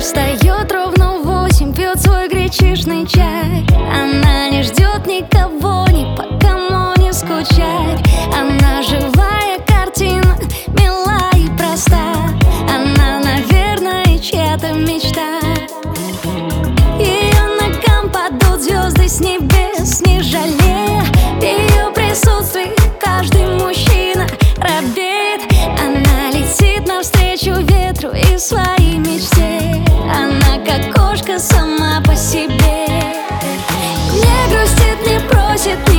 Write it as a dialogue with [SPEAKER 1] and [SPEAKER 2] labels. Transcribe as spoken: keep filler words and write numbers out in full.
[SPEAKER 1] Встает ровно в восемь, пьет свой гречишный чай. Она не ждет никого, ни по кому не скучать. Она живая картина, мила и проста. Она, наверное, чья-то мечта. Ее ногам падут звезды с небес, не жалея. В ее присутствии каждый мужчина робеет. Она летит навстречу ветру и своей мечте. Она как кошка сама по себе. Не грустит, не просит,